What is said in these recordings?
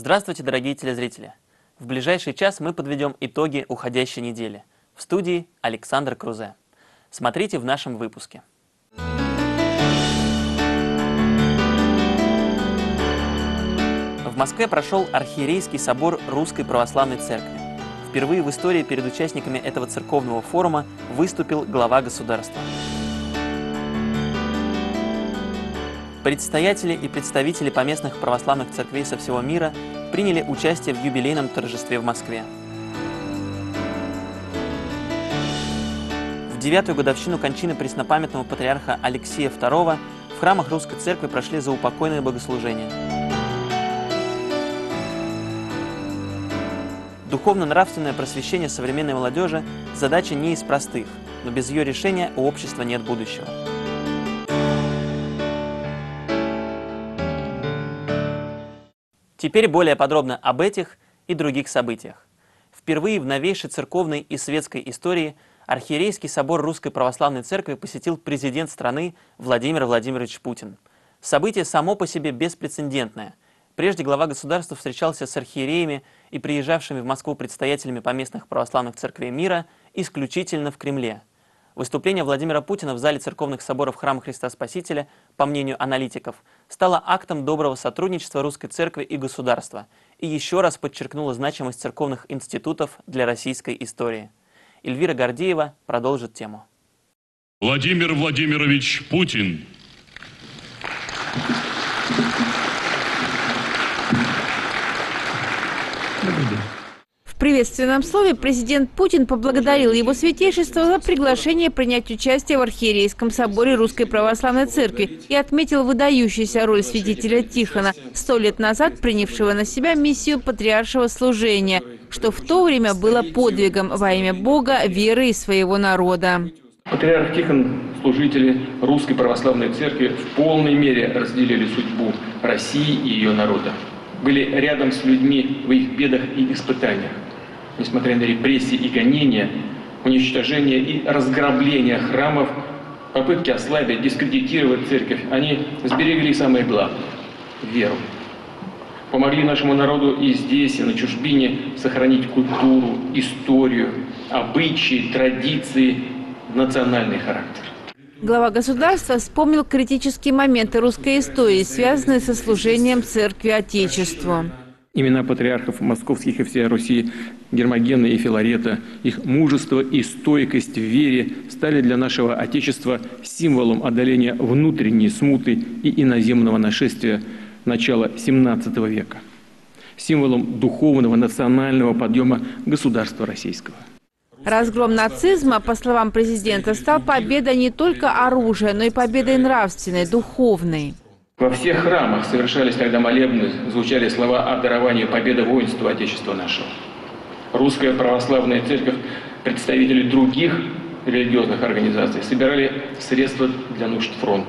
Здравствуйте, дорогие телезрители! В ближайший час мы подведем итоги уходящей недели. В студии Александр Крузе. Смотрите в нашем выпуске. В Москве прошел Архиерейский собор Русской Православной Церкви. Впервые в истории перед участниками этого церковного форума выступил глава государства. Предстоятели и представители поместных православных церквей со всего мира приняли участие в юбилейном торжестве в Москве. В 9-ю годовщину кончины преснопамятного патриарха Алексия II в храмах Русской Церкви прошли заупокойные богослужения. Духовно-нравственное просвещение современной молодежи – задача не из простых, но без ее решения у общества нет будущего. Теперь более подробно об этих и других событиях. Впервые в новейшей церковной и светской истории Архиерейский собор Русской Православной Церкви посетил президент страны Владимир Владимирович Путин. Событие само по себе беспрецедентное. Прежде глава государства встречался с архиереями и приезжавшими в Москву предстоятелями поместных православных церквей мира исключительно в Кремле. Выступление Владимира Путина в зале церковных соборов Храма Христа Спасителя, по мнению аналитиков, стало актом доброго сотрудничества Русской Церкви и государства и еще раз подчеркнуло значимость церковных институтов для российской истории. Эльвира Гордеева продолжит тему. Владимир Владимирович Путин. В приветственном слове президент Путин поблагодарил его святейшество за приглашение принять участие в Архиерейском соборе Русской Православной Церкви и отметил выдающуюся роль святителя Тихона, 100 лет назад принявшего на себя миссию патриаршего служения, что в то время было подвигом во имя Бога, веры и своего народа. Патриарх Тихон, служители Русской Православной Церкви в полной мере разделили судьбу России и ее народа. Были рядом с людьми в их бедах и испытаниях. Несмотря на репрессии и гонения, уничтожение и разграбление храмов, попытки ослабить, дискредитировать церковь, они сберегли самое главное – веру. Помогли нашему народу и здесь, и на чужбине сохранить культуру, историю, обычаи, традиции, национальный характер. Глава государства вспомнил критические моменты русской истории, связанные со служением Церкви Отечеству. Имена патриархов московских и всей Руси Гермогена и Филарета, их мужество и стойкость в вере стали для нашего Отечества символом одоления внутренней смуты и иноземного нашествия начала XVII века, символом духовного национального подъема государства российского. Разгром нацизма, по словам президента, стал победой не только оружия, но и победой нравственной, духовной. Во всех храмах совершались, когда молебны, звучали слова о даровании победы воинству Отечества нашего. Русская Православная Церковь, представители других религиозных организаций собирали средства для нужд фронта.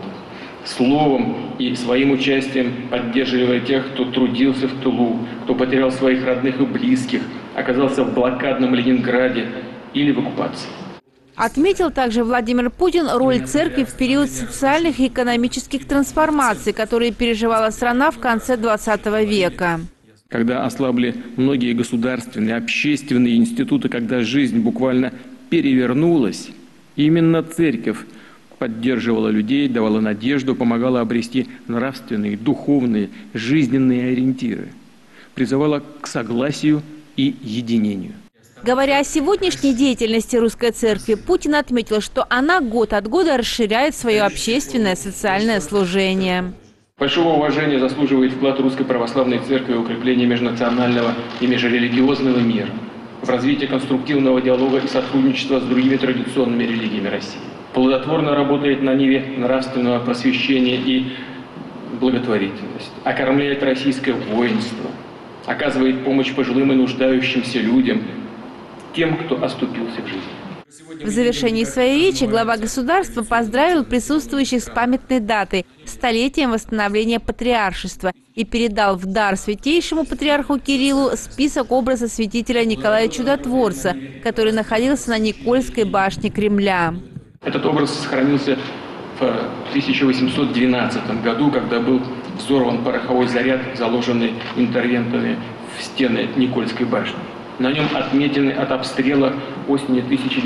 Словом и своим участием поддерживали тех, кто трудился в тылу, кто потерял своих родных и близких, оказался в блокадном Ленинграде или в оккупации. Отметил также Владимир Путин роль церкви в период социальных и экономических трансформаций, которые переживала страна в конце 20 века. Когда ослабли многие государственные, общественные институты, когда жизнь буквально перевернулась, именно церковь поддерживала людей, давала надежду, помогала обрести нравственные, духовные, жизненные ориентиры, призывала к согласию и единению. Говоря о сегодняшней деятельности Русской Церкви, Путин отметил, что она год от года расширяет свое общественное социальное служение. Большого уважения заслуживает вклад Русской Православной Церкви в укрепление межнационального и межрелигиозного мира, в развитие конструктивного диалога и сотрудничества с другими традиционными религиями России. Плодотворно работает на ниве нравственного просвещения и благотворительности, окормляет российское воинство, оказывает помощь пожилым и нуждающимся людям, тем, кто оступился в жизни. В завершении своей речи глава государства поздравил присутствующих с памятной датой – столетием восстановления патриаршества и передал в дар святейшему патриарху Кириллу список образа святителя Николая Чудотворца, который находился на Никольской башне Кремля. Этот образ сохранился в 1812 году, когда был взорван пороховой заряд, заложенный интервентами в стены Никольской башни. На нем отметины от обстрела осени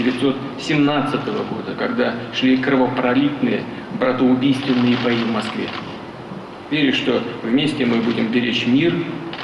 1917 года, когда шли кровопролитные, братоубийственные бои в Москве. Верю, что вместе мы будем беречь мир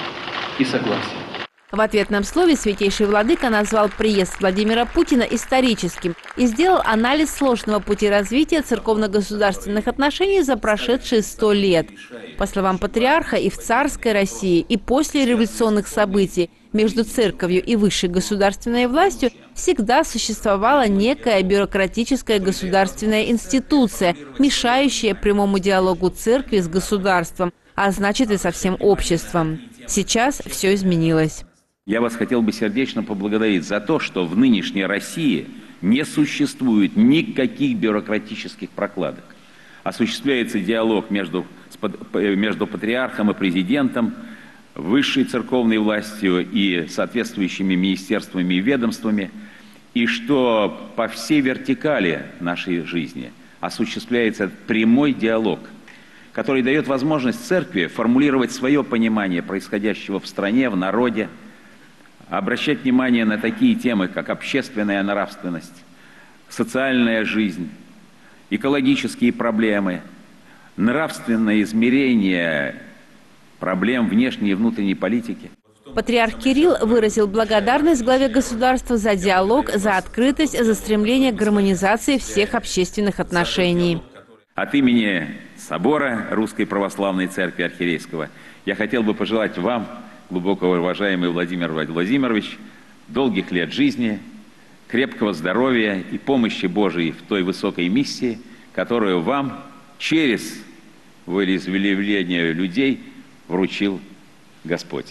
и согласие. В ответном слове святейший владыка назвал приезд Владимира Путина историческим и сделал анализ сложного пути развития церковно-государственных отношений за прошедшие 100 лет. По словам патриарха, и в царской России, и после революционных событий между церковью и высшей государственной властью всегда существовала некая бюрократическая государственная институция, мешающая прямому диалогу церкви с государством, а значит и со всем обществом. Сейчас все изменилось. Я вас хотел бы сердечно поблагодарить за то, что в нынешней России не существует никаких бюрократических прокладок. Осуществляется диалог между патриархом и президентом, высшей церковной властью и соответствующими министерствами и ведомствами, и что по всей вертикали нашей жизни осуществляется прямой диалог, который дает возможность церкви формулировать свое понимание происходящего в стране, в народе, обращать внимание на такие темы, как общественная нравственность, социальная жизнь, экологические проблемы, нравственное измерение проблем внешней и внутренней политики. Патриарх Кирилл выразил благодарность главе государства за диалог, за открытость, за стремление к гармонизации всех общественных отношений. От имени Собора Русской Православной Церкви Архиерейского я хотел бы пожелать вам, глубоко уважаемый Владимир Владимирович, долгих лет жизни, крепкого здоровья и помощи Божией в той высокой миссии, которую вам через волеизъявление людей вручил Господь.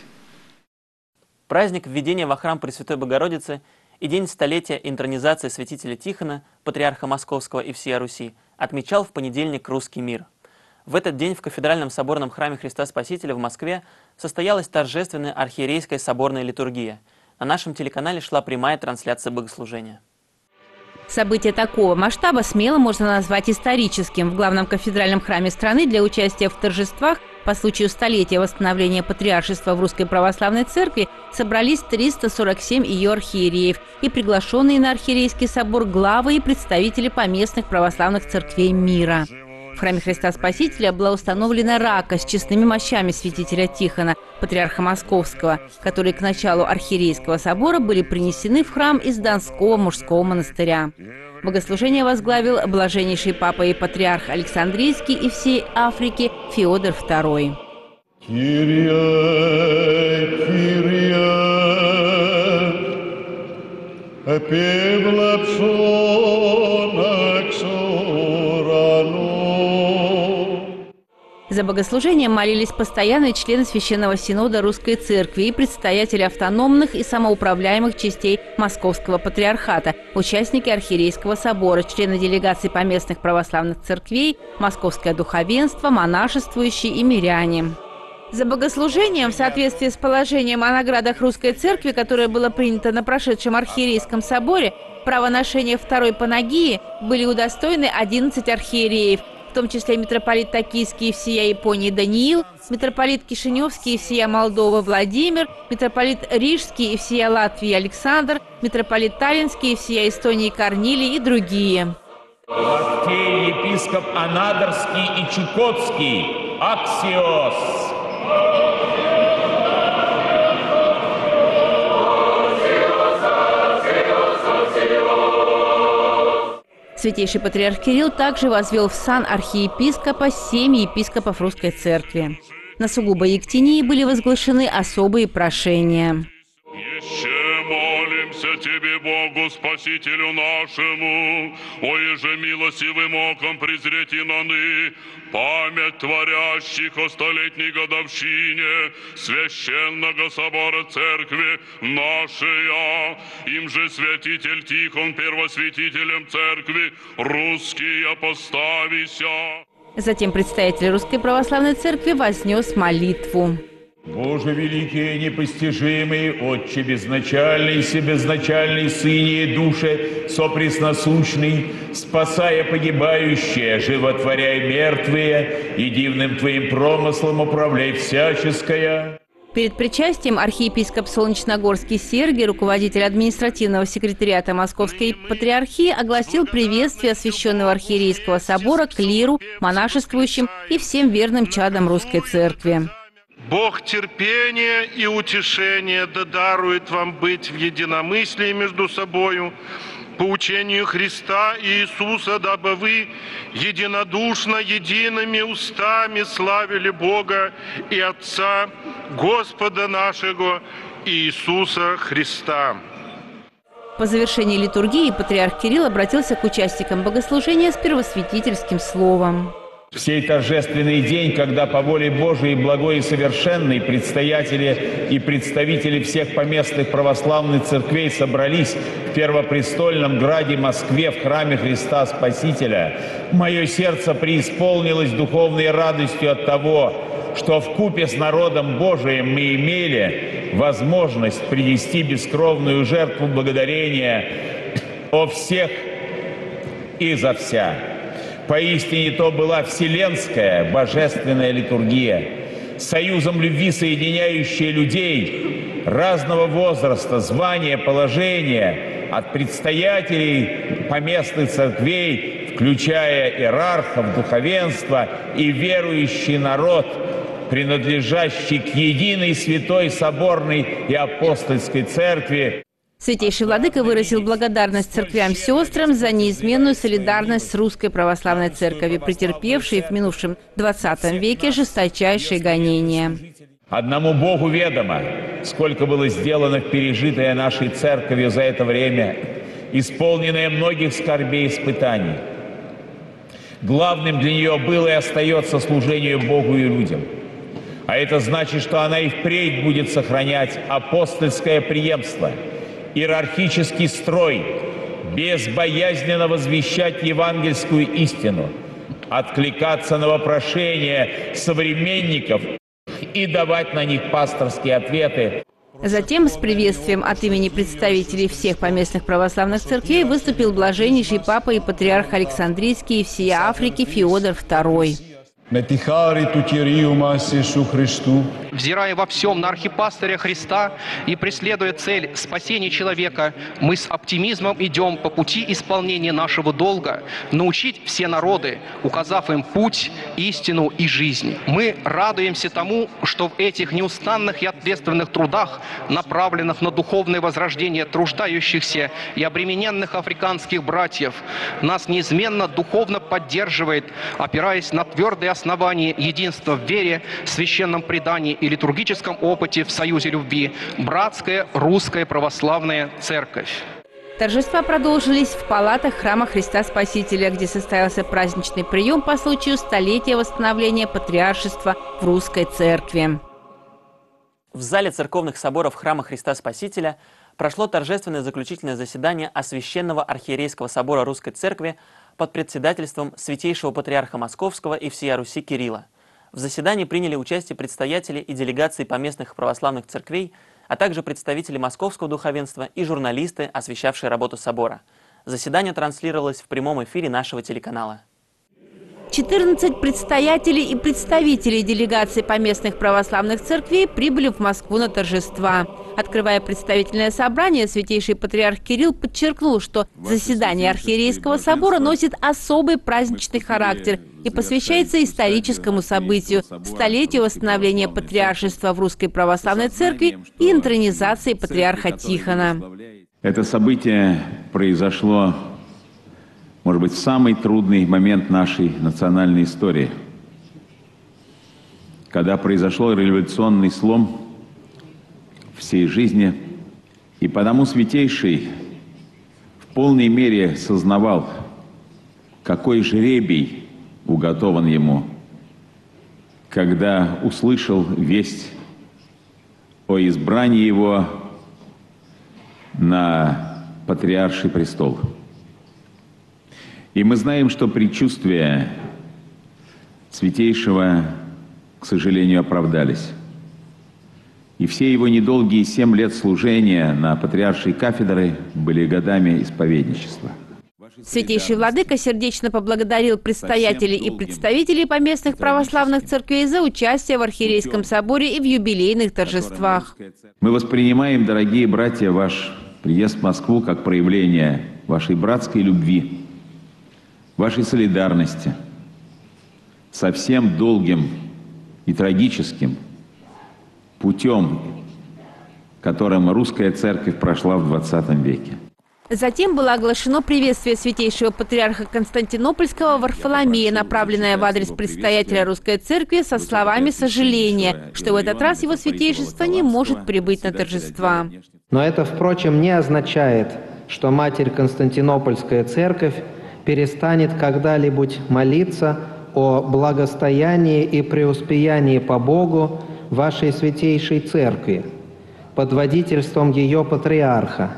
Праздник введения во храм Пресвятой Богородицы и день столетия интронизации святителя Тихона, патриарха Московского и всея Руси, отмечал в понедельник русский мир. В этот день в кафедральном соборном храме Христа Спасителя в Москве состоялась торжественная архиерейская соборная литургия. На нашем телеканале шла прямая трансляция богослужения. Событие такого масштаба смело можно назвать историческим. В главном кафедральном храме страны для участия в торжествах по случаю столетия восстановления патриаршества в Русской Православной Церкви собрались 347 ее архиереев и приглашенные на архиерейский собор главы и представители поместных православных церквей мира. В храме Христа Спасителя была установлена рака с честными мощами святителя Тихона, патриарха Московского, которые к началу архиерейского собора были принесены в храм из Донского мужского монастыря. Богослужение возглавил блаженнейший папа и патриарх Александрийский и всей Африки Феодор II. За богослужением молились постоянные члены Священного Синода Русской Церкви и предстоятели автономных и самоуправляемых частей Московского Патриархата, участники Архиерейского собора, члены делегаций поместных православных церквей, Московское духовенство, монашествующие и миряне. За богослужением, в соответствии с положением о наградах Русской Церкви, которое было принято на прошедшем Архиерейском соборе, право ношения второй панагии были удостоены 11 архиереев, в том числе митрополит Токийский и всея Японии Даниил, митрополит Кишиневский и всея Молдова Владимир, митрополит Рижский и всея Латвии Александр, митрополит Таллинский и всея Эстонии Корнилий и другие. Епископ Анадырский и Чукотский Аксиос. Святейший патриарх Кирилл также возвел в сан архиепископа 7 епископов Русской Церкви. На сугубо Ектинии были возглашены особые прошения. Молимся Тебе, Богу, Спасителю нашему, оеже милостивым оком презрети наны, память творящих о столетней годовщине Священного Собора Церкви нашей, им же святитель Тихон, первосвятителем Церкви, русский опоставися. Затем представитель Русской Православной Церкви вознес молитву. Боже великий и непостижимый, Отче безначальный, себезначальный, Сыне и Душе сопресносущный, спасая погибающие, животворяй мертвые, и дивным Твоим промыслом управляй всяческое. Перед причастием архиепископ Солнечногорский Сергий, руководитель административного секретариата Московской Патриархии, огласил приветствие освященного архиерейского собора клиру, монашествующим и всем верным чадам Русской Церкви. Бог терпения и утешения да дарует вам быть в единомыслии между собою, по учению Христа и Иисуса, дабы вы единодушно, едиными устами славили Бога и Отца, Господа нашего Иисуса Христа. По завершении литургии патриарх Кирилл обратился к участникам богослужения с первосвятительским словом. В сей торжественный день, когда по воле Божией благой и совершенной предстоятели и представители всех поместных православных церквей собрались в Первопрестольном граде Москве в храме Христа Спасителя, мое сердце преисполнилось духовной радостью от того, что вкупе с народом Божиим мы имели возможность принести бескровную жертву благодарения о всех и за вся. Поистине то была вселенская божественная литургия, союзом любви соединяющая людей разного возраста, звания, положения, от предстоятелей поместных церквей, включая иерархов, духовенство и верующий народ, принадлежащий к единой святой соборной и апостольской церкви. Святейший Владыка выразил благодарность церквям-сестрам за неизменную солидарность с Русской Православной Церковью, претерпевшей в минувшем 20 веке жесточайшие гонения. Одному Богу ведомо, сколько было сделано в пережитое нашей Церковью за это время, исполненное многих скорбей и испытаний. Главным для нее было и остается служение Богу и людям. А это значит, что она и впредь будет сохранять апостольское преемство, иерархический строй, безбоязненно возвещать евангельскую истину, откликаться на вопрошения современников и давать на них пасторские ответы. Затем с приветствием от имени представителей всех поместных православных церквей выступил блаженнейший папа и патриарх Александрийский и всей Африки Феодор II. Взирая во всем на архипастыря Христа и преследуя цель спасения человека, мы с оптимизмом идем по пути исполнения нашего долга, научить все народы, указав им путь, истину и жизнь. Мы радуемся тому, что в этих неустанных и ответственных трудах, направленных на духовное возрождение труждающихся и обремененных африканских братьев, нас неизменно духовно поддерживает, опираясь на твердые основания единства в вере, священном предании и литургическом опыте в союзе любви, братская русская православная церковь. Торжества продолжились в палатах храма Христа Спасителя, где состоялся праздничный прием по случаю столетия восстановления патриаршества в Русской Церкви. В зале церковных соборов храма Христа Спасителя прошло торжественное заключительное заседание Священного архиерейского собора Русской Церкви под председательством Святейшего Патриарха Московского и всея Руси Кирилла. В заседании приняли участие предстоятели и делегации поместных православных церквей, а также представители московского духовенства и журналисты, освещавшие работу собора. Заседание транслировалось в прямом эфире нашего телеканала. 14 предстоятелей и представителей делегаций поместных православных церквей прибыли в Москву на торжества. Открывая представительное собрание, святейший патриарх Кирилл подчеркнул, что заседание архиерейского собора носит особый праздничный характер и посвящается историческому событию – столетию восстановления патриаршества в Русской Православной Церкви и интронизации патриарха Тихона. Это событие произошло, может быть, в самый трудный момент нашей национальной истории, когда произошел революционный слом всей жизни, и потому Святейший в полной мере сознавал, какой жребий уготован ему, когда услышал весть о избрании его на патриарший престол. И мы знаем, что предчувствия Святейшего, к сожалению, оправдались. И все его недолгие 7 лет служения на патриаршей кафедры были годами исповедничества. Святейший Владыка сердечно поблагодарил предстоятелей и представителей поместных православных церквей за участие в Архиерейском соборе и в юбилейных торжествах. Мы воспринимаем, дорогие братья, ваш приезд в Москву как проявление вашей братской любви, вашей солидарности со всем долгим и трагическим путем, которым русская церковь прошла в 20 веке. Затем было оглашено приветствие святейшего патриарха Константинопольского Варфоломея, направленное в адрес предстоятеля Русской Церкви со словами сожаления, что в этот раз его святейшество не может прибыть на торжества. Но это, впрочем, не означает, что Матерь Константинопольская Церковь перестанет когда-либо молиться о благостоянии и преуспеянии по Богу вашей Святейшей Церкви под водительством ее патриарха,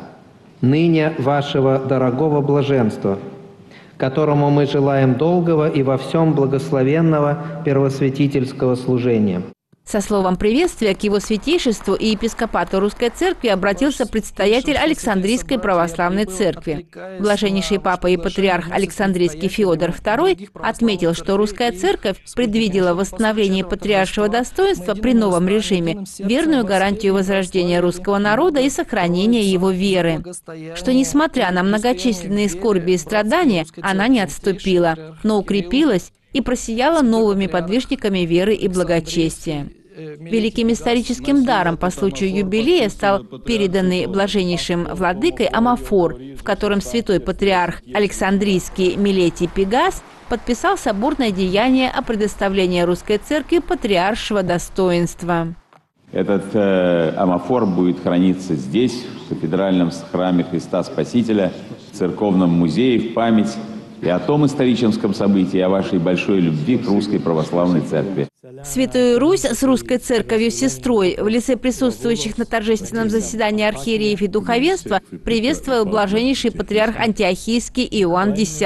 ныне вашего дорогого блаженства, которому мы желаем долгого и во всем благословенного первосвятительского служения. Со словом приветствия к его святейшеству и епископату Русской Церкви обратился предстоятель Александрийской Православной Церкви. Блаженнейший папа и патриарх Александрийский Феодор II отметил, что Русская Церковь предвидела восстановление патриаршего достоинства при новом режиме, верную гарантию возрождения русского народа и сохранения его веры. Что, несмотря на многочисленные скорби и страдания, она не отступила, но укрепилась и просияла новыми подвижниками веры и благочестия. Великим историческим даром по случаю юбилея стал переданный блаженнейшим владыкой амафор, в котором святой патриарх Александрийский Милетий Пегас подписал соборное деяние о предоставлении Русской Церкви патриаршего достоинства. Этот амафор будет храниться здесь, в кафедральном храме Христа Спасителя, в церковном музее, в память и о том историческом событии, о вашей большой любви к Русской Православной Церкви. Святую Русь с Русской Церковью сестрой в лице присутствующих на торжественном заседании архиереев и духовенства приветствовал блаженнейший патриарх Антиохийский Иоанн X.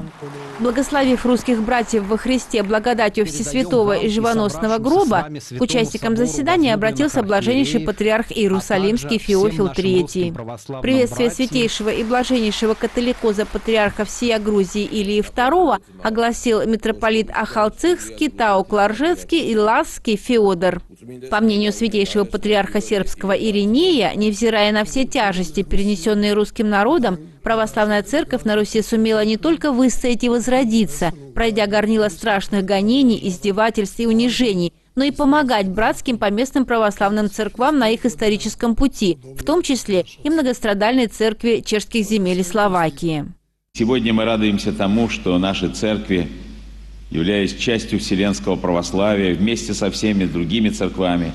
Благословив русских братьев во Христе благодатью Всесвятого и Живоносного гроба, к участникам заседания обратился блаженнейший патриарх Иерусалимский Феофил III. Приветствие святейшего и блаженнейшего католикоза патриарха всея Грузии Илии II огласил митрополит Ахалцихский, Таукларжецкий и Ласский Феодор. По мнению святейшего патриарха сербского Иринея, невзирая на все тяжести, перенесенные русским народом, православная церковь на Руси сумела не только выстоять и возродиться, пройдя горнило страшных гонений, издевательств и унижений, но и помогать братским поместным православным церквам на их историческом пути, в том числе и многострадальной церкви чешских земель и Словакии. Сегодня мы радуемся тому, что наши церкви, являясь частью вселенского православия, вместе со всеми другими церквами,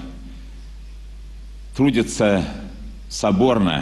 трудятся соборно,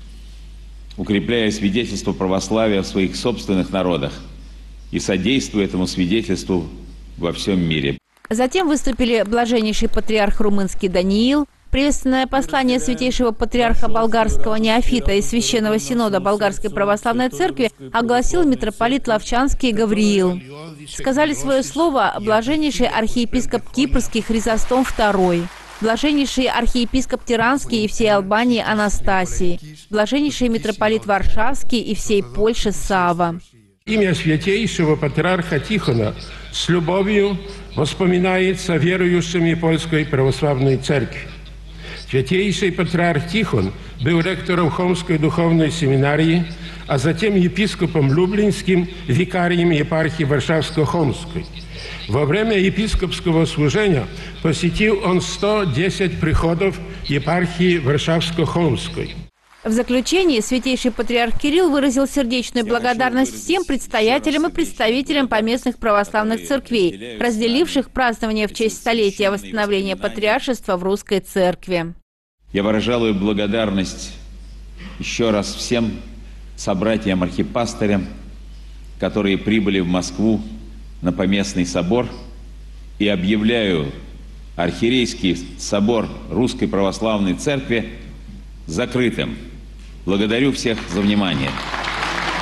укрепляя свидетельство православия в своих собственных народах и содействуя этому свидетельству во всем мире. Затем выступили блаженнейший патриарх румынский Даниил, приветственное послание святейшего патриарха болгарского Неофита и Священного Синода Болгарской Православной Церкви огласил митрополит Лавчанский Гавриил. Сказали свое слово блаженнейший архиепископ Кипрский Хризостом II, блаженнейший архиепископ Тиранский и всей Албании Анастасий, блаженнейший митрополит Варшавский и всей Польши Сава. Имя святейшего патриарха Тихона с любовью воспоминается верующими Польской Православной Церкви. Святейший патриарх Тихон был ректором Хомской духовной семинарии, а затем епископом Люблинским, викарием епархии Варшавско-Хомской. Во время епископского служения посетил он 110 приходов епархии Варшавско-Хомской. В заключении святейший патриарх Кирилл выразил сердечную благодарность всем предстоятелям и представителям поместных православных церквей, разделивших празднование в честь столетия восстановления патриаршества в Русской Церкви. Я выражаю благодарность еще раз всем собратьям-архипастырям, которые прибыли в Москву на поместный собор, и объявляю архиерейский собор Русской Православной Церкви закрытым. Благодарю всех за внимание.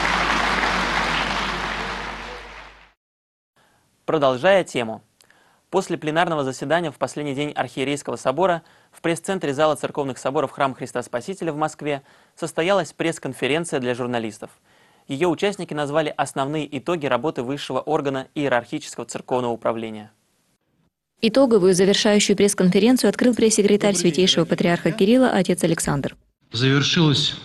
Продолжая тему. После пленарного заседания в последний день Архиерейского собора в пресс-центре зала церковных соборов Храма Христа Спасителя в Москве состоялась пресс-конференция для журналистов. Ее участники назвали основные итоги работы высшего органа иерархического церковного управления. Итоговую завершающую пресс-конференцию открыл пресс-секретарь Святейшего Патриарха Кирилла отец Александр. Завершилось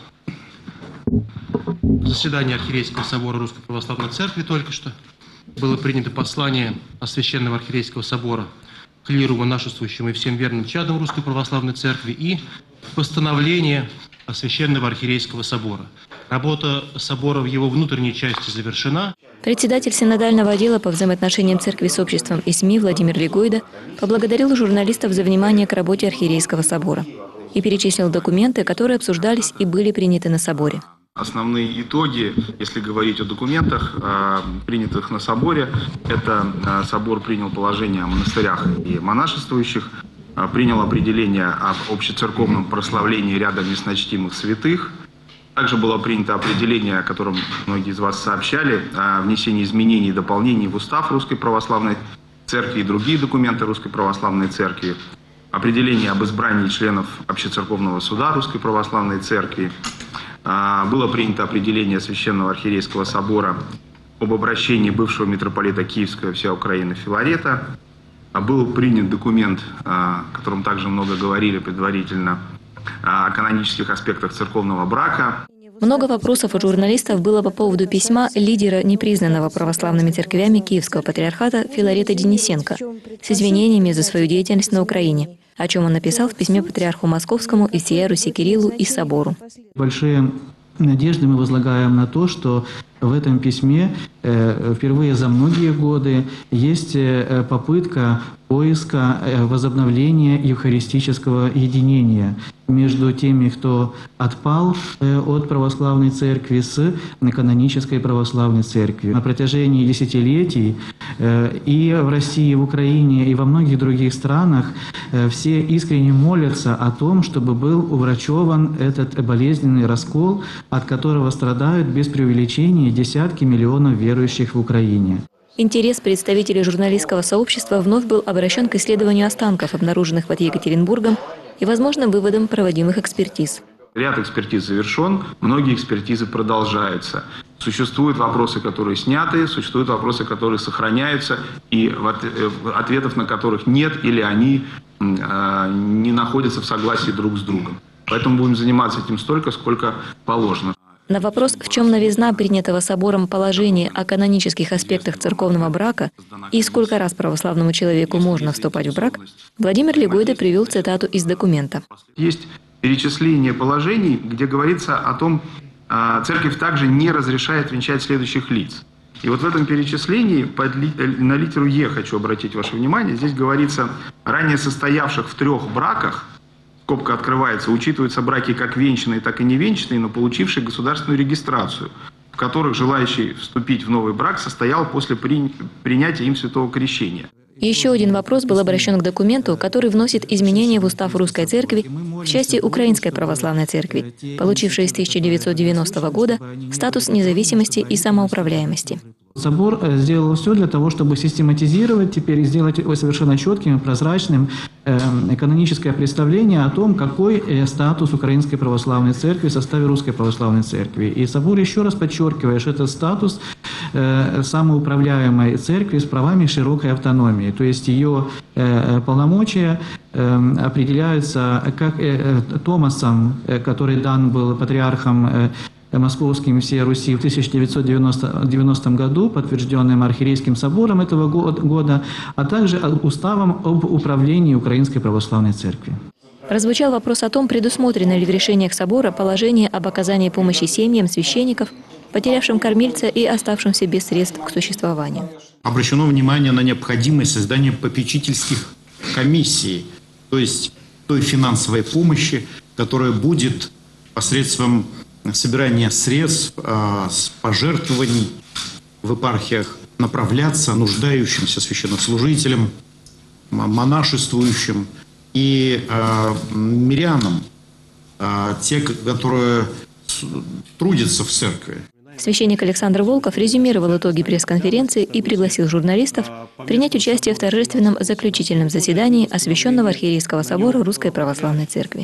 заседание Архиерейского собора Русской Православной Церкви только что. Было принято послание от Священного Архиерейского собора клиру, монашествующим и всем верным чадам Русской Православной Церкви и постановление Священного Архиерейского собора. Работа собора в его внутренней части завершена. Председатель синодального отдела по взаимоотношениям церкви с обществом и СМИ Владимир Легойда поблагодарил журналистов за внимание к работе Архиерейского собора и перечислил документы, которые обсуждались и были приняты на соборе. Основные итоги, если говорить о документах, принятых на соборе, это собор принял положение о монастырях и монашествующих, принял определение об общецерковном прославлении ряда местночтимых святых. Также было принято определение, о котором многие из вас сообщали, о внесении изменений и дополнений в устав Русской Православной Церкви и другие документы Русской Православной Церкви. Определение об избрании членов Общецерковного суда Русской Православной Церкви. Было принято определение Священного Архиерейского собора об обращении бывшего митрополита Киевского всея Украины Филарета. Был принят документ, о котором также много говорили предварительно, о канонических аспектах церковного брака. Много вопросов у журналистов было по поводу письма лидера непризнанного православными церквями Киевского патриархата Филарета Денисенко с извинениями за свою деятельность на Украине, о чем он написал в письме патриарху Московскому и всея Руси Кириллу и собору. Большие надежды мы возлагаем на то, что в этом письме впервые за многие годы есть попытка поиска возобновления евхаристического единения между теми, кто отпал от православной церкви, с канонической православной церковью. На протяжении десятилетий и в России, и в Украине, и во многих других странах все искренне молятся о том, чтобы был уврачеван этот болезненный раскол, от которого страдают без преувеличения десятки миллионов верующих в Украине. Интерес представителей журналистского сообщества вновь был обращен к исследованию останков, обнаруженных под Екатеринбургом, и возможным выводам проводимых экспертиз. Ряд экспертиз завершен, многие экспертизы продолжаются. Существуют вопросы, которые сняты, существуют вопросы, которые сохраняются, и ответов на которых нет или они не находятся в согласии друг с другом. Поэтому будем заниматься этим столько, сколько положено. На вопрос, в чем новизна принятого собором положения о канонических аспектах церковного брака и сколько раз православному человеку можно вступать в брак, Владимир Легойда привел цитату из документа. Есть перечисление положений, где говорится о том, церковь также не разрешает венчать следующих лиц. И вот в этом перечислении на литеру «Е» хочу обратить ваше внимание. Здесь говорится о ранее состоявших в 3 браках, скобка открывается, учитываются браки как венчанные, так и невенчанные, но получившие государственную регистрацию, в которых желающий вступить в новый брак состоял после принятия им святого крещения. Еще один вопрос был обращен к документу, который вносит изменения в устав Русской Церкви в части Украинской Православной Церкви, получившей с 1990 года статус независимости и самоуправляемости. Собор сделал все для того, чтобы систематизировать теперь и сделать совершенно четким и прозрачным каноническое представление о том, какой статус Украинской Православной Церкви в составе Русской Православной Церкви. И собор еще раз подчеркивает, что это статус самоуправляемой церкви с правами широкой автономии. То есть ее полномочия определяются как Томасом, который дан был патриархом Московским и всей Руси в 1990 году, подтвержденным Архиерейским собором этого года, а также уставом об управлении Украинской Православной Церкви. Прозвучал вопрос о том, предусмотрено ли в решениях собора положение об оказании помощи семьям священников, потерявшим кормильца и оставшимся без средств к существованию. Обращено внимание на необходимость создания попечительских комиссий, то есть той финансовой помощи, которая будет посредством собирания средств, пожертвований в епархиях направляться нуждающимся священнослужителям, монашествующим и мирянам, те, которые трудятся в церкви. Священник Александр Волков резюмировал итоги пресс-конференции и пригласил журналистов принять участие в торжественном заключительном заседании освященного Архиерейского собора Русской Православной Церкви.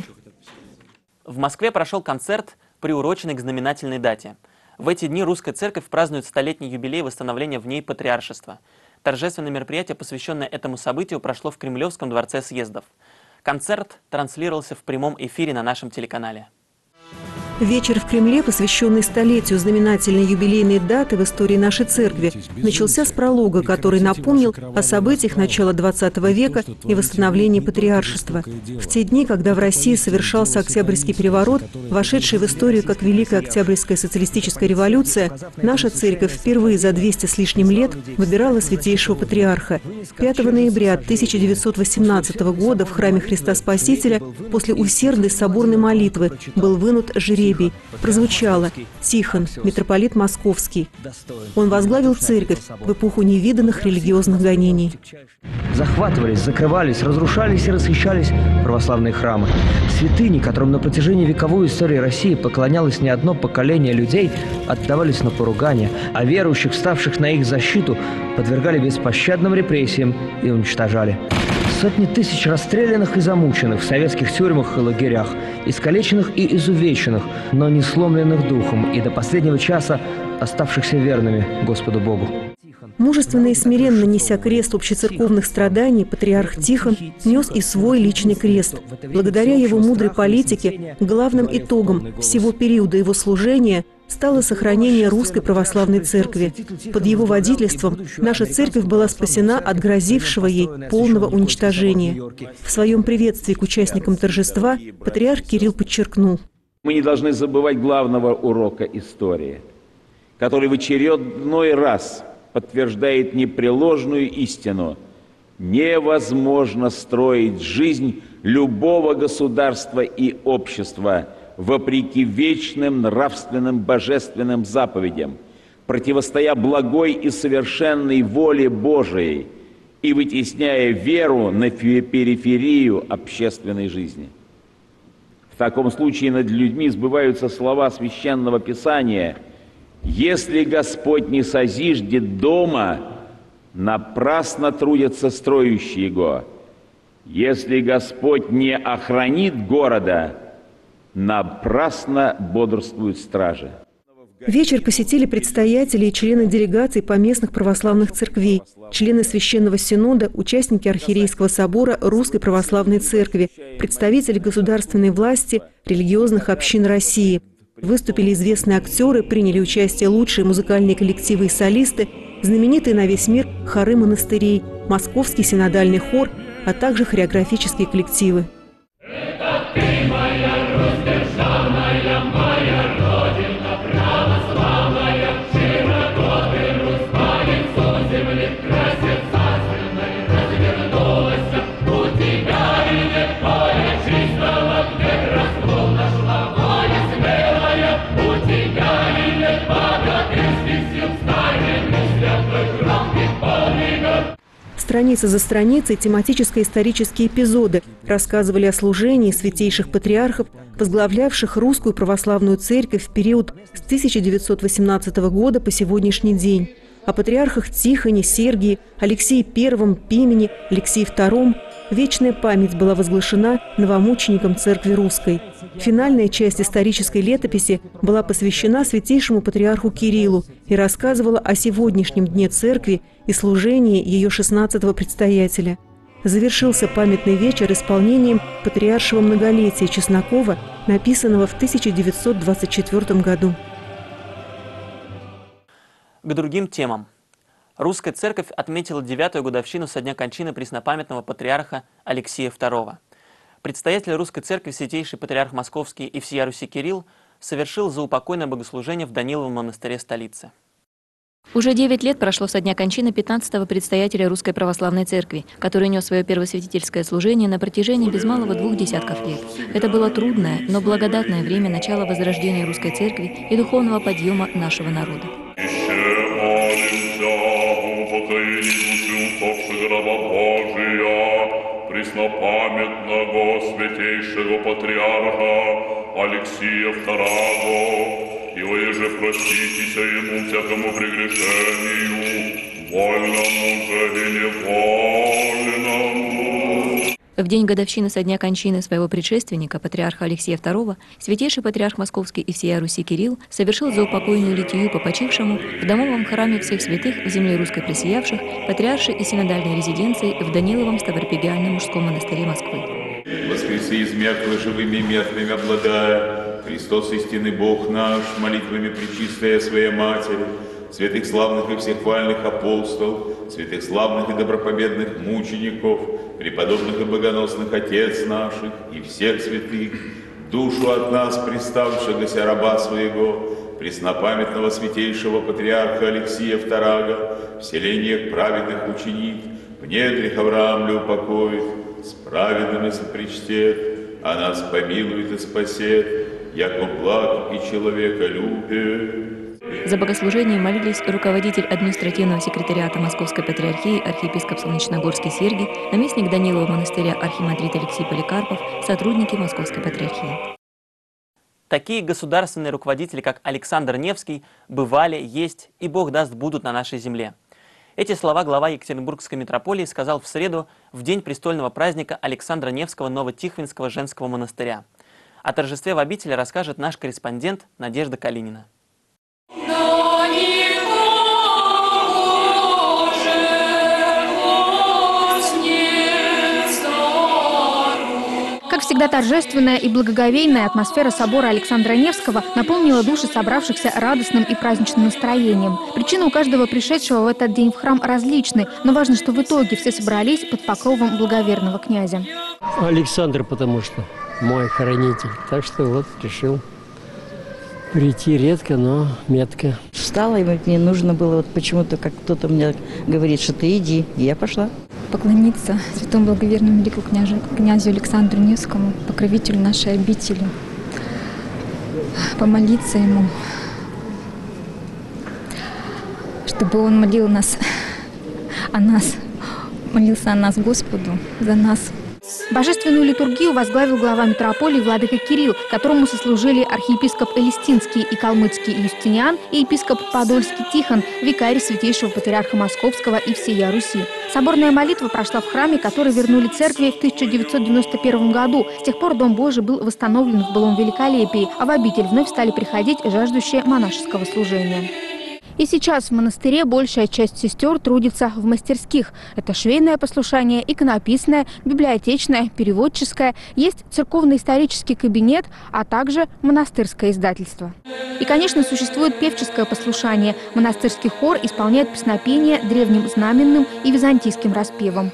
В Москве прошел концерт, приуроченный к знаменательной дате. В эти дни Русская Церковь празднует столетний юбилей восстановления в ней патриаршества. Торжественное мероприятие, посвященное этому событию, прошло в Кремлевском дворце съездов. Концерт транслировался в прямом эфире на нашем телеканале. Вечер в Кремле, посвященный столетию знаменательной юбилейной даты в истории нашей церкви, начался с пролога, который напомнил о событиях начала XX века и восстановлении патриаршества. В те дни, когда в России совершался Октябрьский переворот, вошедший в историю как Великая Октябрьская социалистическая революция, наша церковь впервые за 200 с лишним лет выбирала святейшего патриарха. 5 ноября 1918 года в храме Христа Спасителя после усердной соборной молитвы был вынут жребий. Прозвучало: Тихон, митрополит Московский. Он возглавил церковь в эпоху невиданных религиозных гонений. Захватывались, закрывались, разрушались и расхищались православные храмы. Святыни, которым на протяжении вековой истории России поклонялось не одно поколение людей, отдавались на поругание, а верующих, вставших на их защиту, подвергали беспощадным репрессиям и уничтожали. Сотни тысяч расстрелянных и замученных в советских тюрьмах и лагерях, искалеченных и изувеченных, но не сломленных духом и до последнего часа оставшихся верными Господу Богу. Мужественно и смиренно неся крест общецерковных страданий, патриарх Тихон нес и свой личный крест. Благодаря его мудрой политике главным итогом всего периода его служения стало сохранение Русской Православной Церкви. Под его водительством наша церковь была спасена от грозившего ей полного уничтожения. В своем приветствии к участникам торжества патриарх Кирилл подчеркнул: мы не должны забывать главного урока истории, который в очередной раз подтверждает непреложную истину: невозможно строить жизнь любого государства и общества вопреки вечным нравственным божественным заповедям, противостоя благой и совершенной воле Божией и вытесняя веру на периферию общественной жизни. В таком случае над людьми сбываются слова Священного Писания: «Если Господь не созиждет дома, напрасно трудятся строящие его. Если Господь не охранит города, напрасно бодрствуют стражи». Вечер посетили предстоятели и члены делегаций поместных православных церквей, члены Священного Синода, участники Архиерейского собора Русской Православной Церкви, представители государственной власти, религиозных общин России. Выступили известные актеры, приняли участие лучшие музыкальные коллективы и солисты, знаменитые на весь мир хоры монастырей, Московский синодальный хор, а также хореографические коллективы. Страница за страницей тематические исторические эпизоды рассказывали о служении святейших патриархов, возглавлявших Русскую Православную Церковь в период с 1918 года по сегодняшний день. О патриархах Тихоне, Сергии, Алексее I, Пимене, Алексее II. Вечная память была возглашена новомученикам Церкви Русской. Финальная часть исторической летописи была посвящена святейшему патриарху Кириллу и рассказывала о сегодняшнем дне Церкви и служении ее 16-го предстоятеля. Завершился памятный вечер исполнением патриаршего многолетия Чеснокова, написанного в 1924 году. К другим темам. Русская Церковь отметила 9-ю годовщину со дня кончины преснопамятного патриарха Алексея II. Предстоятель Русской Церкви, святейший патриарх Московский и всея Руси Кирилл, совершил заупокойное богослужение в Даниловом монастыре столицы. Уже 9 лет прошло со дня кончины 15-го предстоятеля Русской Православной Церкви, который нес свое первосвятительское служение на протяжении без малого 2 десятков лет. Это было трудное, но благодатное время начала возрождения Русской Церкви и духовного подъема нашего народа. Преснопамятного святейшего патриарха Алексея II и оеже проститеся ему всякому прегрешению, вольному же и невольному. В день годовщины со дня кончины своего предшественника, патриарха Алексия II, святейший патриарх Московский и всея Руси Кирилл совершил заупокойную литию по почившему в домовом храме всех святых в земле русской присиявших патриаршей и синодальной резиденции в Даниловом Ставропигиальном мужском монастыре Москвы. Воскреси из мертвых живыми и мертвыми обладая, Христос истинный Бог наш, молитвами пречистая Своей Матери, святых славных и всех хвальных апостолов, святых славных и добропобедных мучеников, преподобных и богоносных отец наших и всех святых, душу от нас приставшегося раба своего, преснопамятного святейшего патриарха Алексия II, в селениях праведных ученик, в недрах Авраам упокоит, с праведными сопричтет, а нас помилует и спасет, яко благ и человека любит. За богослужением молились руководитель административного секретариата Московской Патриархии архиепископ Солнечногорский Сергий, наместник Данилова монастыря архимандрит Алексей Поликарпов, сотрудники Московской Патриархии. Такие государственные руководители, как Александр Невский, бывали, есть и Бог даст будут на нашей земле. Эти слова глава Екатеринбургской митрополии сказал в среду, в день престольного праздника Александра Невского Новотихвинского женского монастыря. О торжестве в обители расскажет наш корреспондент Надежда Калинина. Как всегда, торжественная и благоговейная атмосфера собора Александра Невского наполнила души собравшихся радостным и праздничным настроением. Причины у каждого пришедшего в этот день в храм различны, но важно, что в итоге все собрались под покровом благоверного князя. Александр, потому что мой хранитель, так что вот решил прийти редко, но метко. Встала, и мне нужно было, вот почему-то, как кто-то мне говорит, что ты иди, и я пошла. Поклониться святому благоверному великому князю Александру Невскому, покровителю нашей обители, помолиться ему, чтобы он молил нас о нас, молился о нас Господу, за нас. Божественную литургию возглавил глава митрополии владыка Кирилл, которому сослужили архиепископ Элистинский и калмыцкий Юстиниан и епископ Подольский Тихон, викарий святейшего патриарха Московского и всея Руси. Соборная молитва прошла в храме, который вернули церкви в 1991 году. С тех пор Дом Божий был восстановлен в былом великолепии, а в обитель вновь стали приходить жаждущие монашеского служения. И сейчас в монастыре большая часть сестер трудится в мастерских. Это швейное послушание, иконописное, библиотечное, переводческое. Есть церковно-исторический кабинет, а также монастырское издательство. И, конечно, существует певческое послушание. Монастырский хор исполняет песнопения древним знаменным и византийским распевом.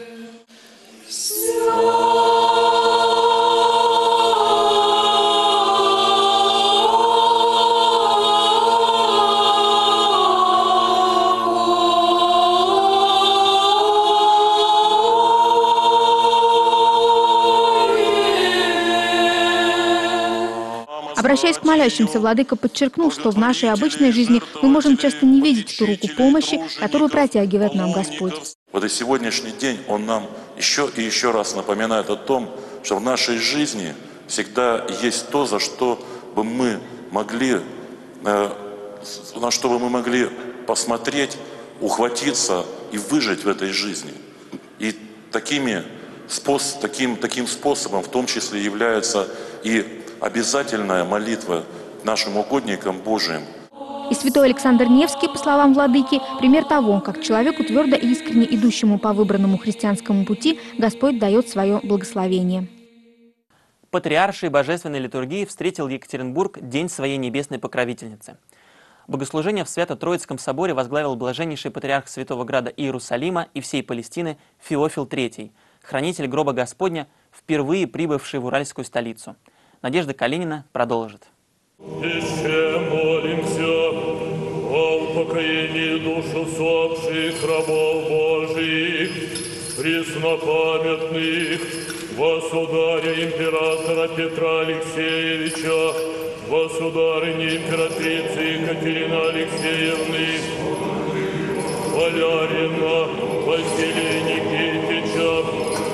Обращаясь к молящимся, владыка подчеркнул, что в нашей обычной жизни мы можем часто не видеть ту руку помощи, которую протягивает нам Господь. Вот и сегодняшний день он нам еще и еще раз напоминает о том, что в нашей жизни всегда есть то, за что бы мы могли, на что бы мы могли посмотреть, ухватиться и выжить в этой жизни. И таким способом в том числе является и обязательная молитва нашим угодникам Божиим. И святой Александр Невский, по словам владыки, пример того, как человеку, твердо и искренне идущему по выбранному христианскому пути, Господь дает свое благословение. Патриаршей божественной литургии встретил Екатеринбург День своей небесной покровительницы. Богослужение в Свято-Троицком соборе возглавил блаженнейший патриарх Святого Града Иерусалима и всей Палестины Феофил III, хранитель гроба Господня, впервые прибывший в уральскую столицу. Надежда Калинина продолжит. Еще молимся о упокоении душ усопших рабов Божиих, преснопамятных, государя императора Петра Алексеевича, государыни императрицы Екатерины Алексеевны, Валярина Василия Никитича.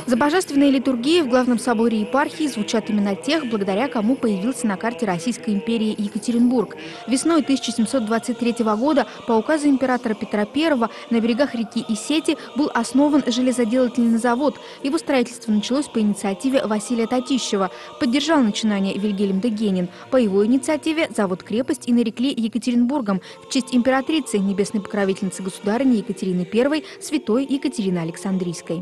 За божественные литургии в главном соборе епархии звучат имена тех, благодаря кому появился на карте Российской империи Екатеринбург. Весной 1723 года по указу императора Петра I на берегах реки Исети был основан железоделательный завод. Его строительство началось по инициативе Василия Татищева. Поддержал начинание Вильгельм де Генин. По его инициативе завод-крепость и нарекли Екатеринбургом в честь императрицы, небесной покровительницы государыни Екатерины I, святой Екатерины Александрийской.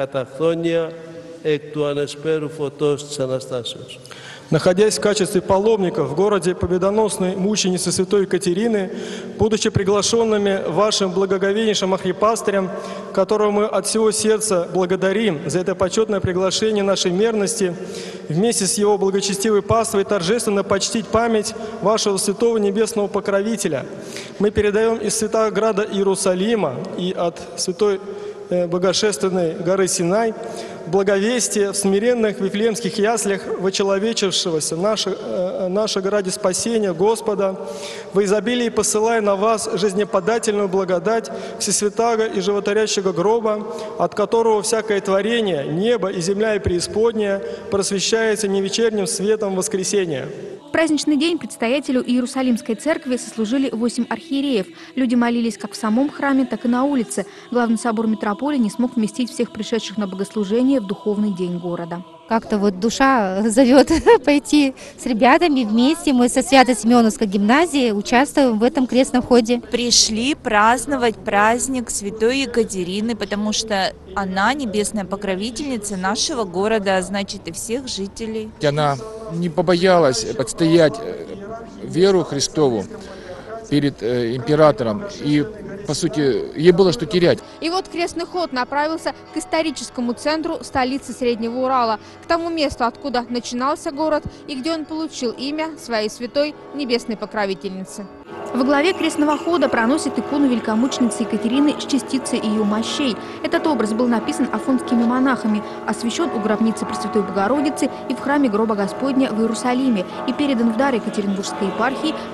Находясь в качестве паломников в городе победоносной мученицы святой Екатерины, будучи приглашенными вашим благоговейнейшим архипастырем, которого мы от всего сердца благодарим за это почетное приглашение нашей мерности, вместе с его благочестивой паствой торжественно почтить память вашего святого небесного покровителя, мы передаем из святого града Иерусалима и от святой богошественной горы Синай благовестие в смиренных вифлеемских яслях вочеловечившегося в нашего ради спасения Господа, во изобилии посылая на вас жизнеподательную благодать всесвятаго и животворящего гроба, от которого всякое творение, небо и земля и преисподняя просвещается невечерним светом воскресения. В праздничный день предстоятелю Иерусалимской церкви сослужили 8 архиереев. Люди молились как в самом храме, так и на улице. Главный собор метрополии не смог вместить всех пришедших на богослужение в духовный день города. Как-то вот душа зовет пойти с ребятами вместе. Мы со Свято-Симеоновской гимназии участвуем в этом крестном ходе. Пришли праздновать праздник святой Екатерины, потому что она небесная покровительница нашего города, а значит и всех жителей. Она не побоялась отстоять веру Христову перед императором, и, по сути, ей было что терять. И вот крестный ход направился к историческому центру столицы Среднего Урала, к тому месту, откуда начинался город и где он получил имя своей святой небесной покровительницы. Во главе крестного хода проносит икону великомученицы Екатерины с частицей ее мощей. Этот образ был написан афонскими монахами, освящен у гробницы Пресвятой Богородицы и в храме гроба Господня в Иерусалиме и передан в дар Екатеринбургской епархии в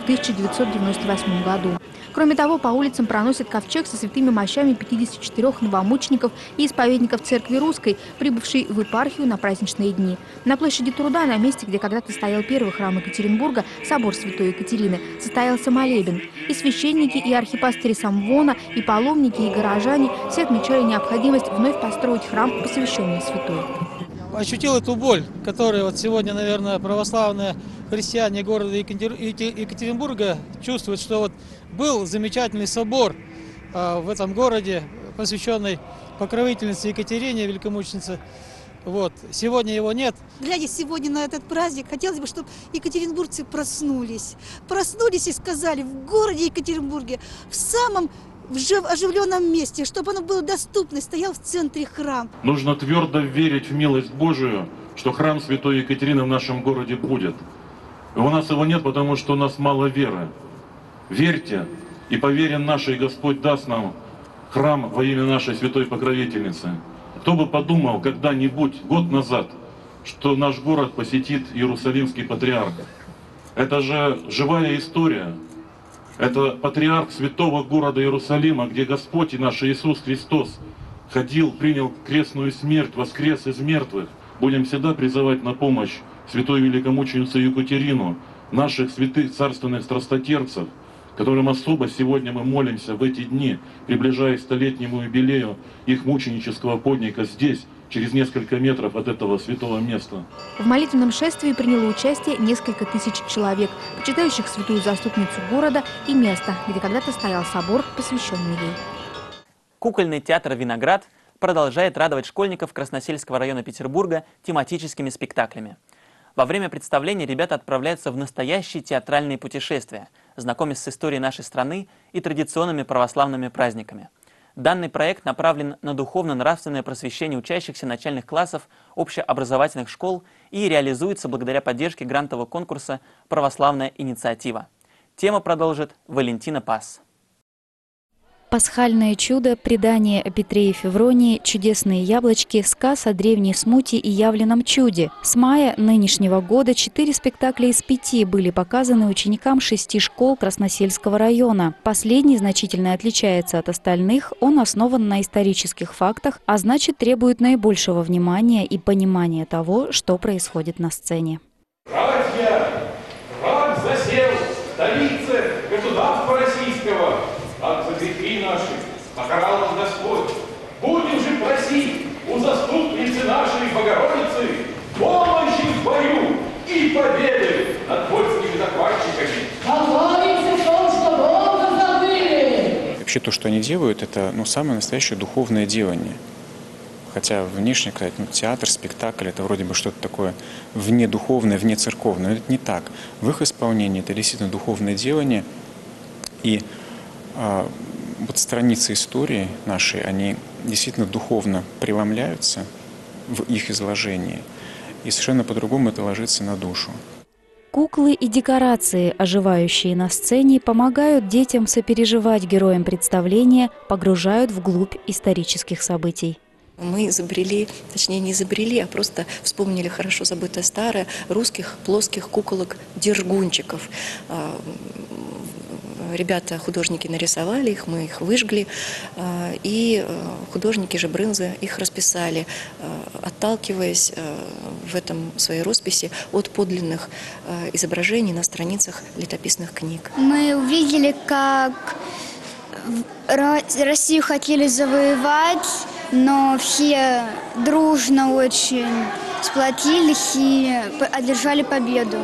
1998 году. Кроме того, по улицам проносят ковчег со святыми мощами 54 новомучеников и исповедников Церкви Русской, прибывшей в епархию на праздничные дни. На площади Труда, на месте, где когда-то стоял первый храм Екатеринбурга, собор Святой Екатерины, состоялся молебен. И священники, и архипастыри Самвона, и паломники, и горожане все отмечали необходимость вновь построить храм, посвященный святой. Ощутил эту боль, которую вот сегодня, наверное, православные христиане города Екатеринбурга чувствуют, что вот был замечательный собор в этом городе, посвященный покровительнице Екатерине, великомученице. Вот. Сегодня его нет. Глядя сегодня на этот праздник, хотелось бы, чтобы екатеринбургцы проснулись. Проснулись и сказали, в городе Екатеринбурге, в самом оживленном месте, чтобы оно было доступно, стоял в центре храм. Нужно твердо верить в милость Божию, что храм Святой Екатерины в нашем городе будет. И у нас его нет, потому что у нас мало веры. Верьте, и по вере нашей Господь даст нам храм во имя нашей Святой Покровительницы. Кто бы подумал когда-нибудь, год назад, что наш город посетит Иерусалимский патриарх. Это же живая история. Это патриарх святого города Иерусалима, где Господь и наш Иисус Христос ходил, принял крестную смерть, воскрес из мертвых. Будем всегда призывать на помощь святую великомученицу Екатерину, наших святых царственных страстотерпцев, которым особо сегодня мы молимся в эти дни, приближаясь к столетнему юбилею их мученического подвига здесь, через несколько метров от этого святого места. В молитвенном шествии приняло участие несколько тысяч человек, почитающих святую заступницу города и места, где когда-то стоял собор, посвященный ей. Кукольный театр «Виноград» продолжает радовать школьников Красносельского района Петербурга тематическими спектаклями. Во время представления ребята отправляются в настоящие театральные путешествия, знакомясь с историей нашей страны и традиционными православными праздниками. Данный проект направлен на духовно-нравственное просвещение учащихся начальных классов общеобразовательных школ и реализуется благодаря поддержке грантового конкурса «Православная инициатива». Тему продолжит Валентина Пас. Пасхальное чудо, предание о Петре и Февронии, чудесные яблочки, сказ о древней смуте и явленном чуде. С мая нынешнего года 4 спектакля из 5 были показаны ученикам 6 школ Красносельского района. Последний значительно отличается от остальных, он основан на исторических фактах, а значит требует наибольшего внимания и понимания того, что происходит на сцене. Братья, враг засел в столице государства российского. Как за грехи наши покарал нас Господь. Будем же просить у заступницы нашей Богородицы помощи в бою и победы над польскими захватчиками. Помолимся в том, что долго забыли. Вообще то, что они делают, это самое настоящее духовное делание. Хотя внешне, сказать, театр, спектакль, это вроде бы что-то такое внедуховное, внецерковное. Но это не так. В их исполнении это действительно духовное делание. И вот страницы истории нашей, они действительно духовно преломляются в их изложении. И совершенно по-другому это ложится на душу. Куклы и декорации, оживающие на сцене, помогают детям сопереживать героям представления, погружают вглубь исторических событий. Мы изобрели, точнее не изобрели, а просто вспомнили хорошо забытое старое русских плоских куколок-держгунчиков. Ребята, художники нарисовали их, мы их выжгли, и художники же брынзы их расписали, отталкиваясь в этом своей росписи от подлинных изображений на страницах летописных книг. Мы увидели, как Россию хотели завоевать, но все дружно очень сплотились и одержали победу.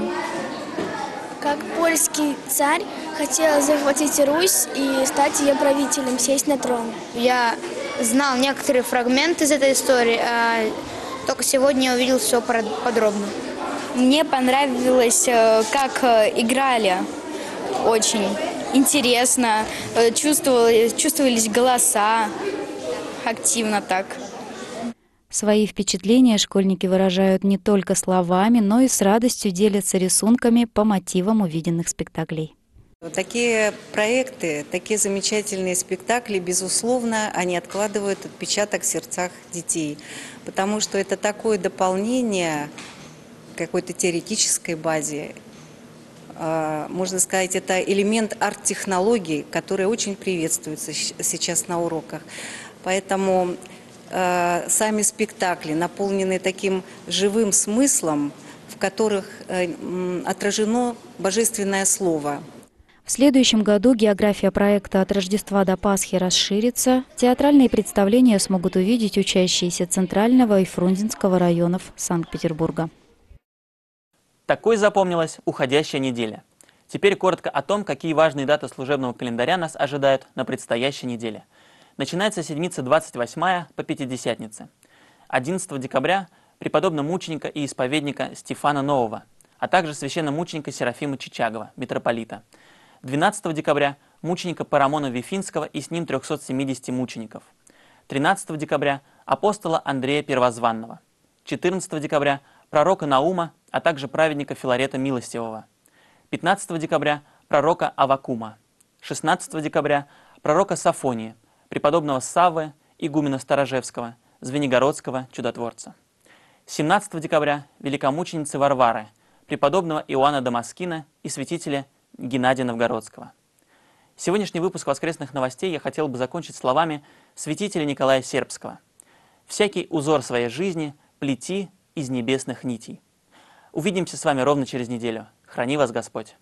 Как польский царь хотел захватить Русь и стать ее правителем, сесть на трон. Я знал некоторые фрагменты из этой истории, а только сегодня я увидел все подробно. Мне понравилось, как играли. Очень интересно, чувствовались голоса активно так. Свои впечатления школьники выражают не только словами, но и с радостью делятся рисунками по мотивам увиденных спектаклей. Такие проекты, такие замечательные спектакли, безусловно, они откладывают отпечаток в сердцах детей, потому что это такое дополнение какой-то теоретической базе. Можно сказать, это элемент арт-технологий, который очень приветствуется сейчас на уроках. Поэтому сами спектакли наполнены таким живым смыслом, в которых отражено божественное слово. В следующем году география проекта «От Рождества до Пасхи» расширится. Театральные представления смогут увидеть учащиеся Центрального и Фрунзенского районов Санкт-Петербурга. Такой запомнилась уходящая неделя. Теперь коротко о том, какие важные даты служебного календаря нас ожидают на предстоящей неделе. Начинается седмица 28 по Пятидесятнице. 11 декабря преподобного мученика и исповедника Стефана Нового, а также священномученика Серафима Чичагова, митрополита. 12 декабря мученика Парамона Вифинского и с ним 370 мучеников. 13 декабря апостола Андрея Первозванного. 14 декабря пророка Наума, а также праведника Филарета Милостивого. 15 декабря пророка Аввакума. 16 декабря пророка Сафония, преподобного Саввы, игумена Старожевского, Звенигородского чудотворца. 17 декабря великомученицы Варвары, преподобного Иоанна Дамаскина и святителя Геннадия Новгородского. Сегодняшний выпуск воскресных новостей я хотел бы закончить словами святителя Николая Сербского. «Всякий узор своей жизни плети из небесных нитей». Увидимся с вами ровно через неделю. Храни вас Господь!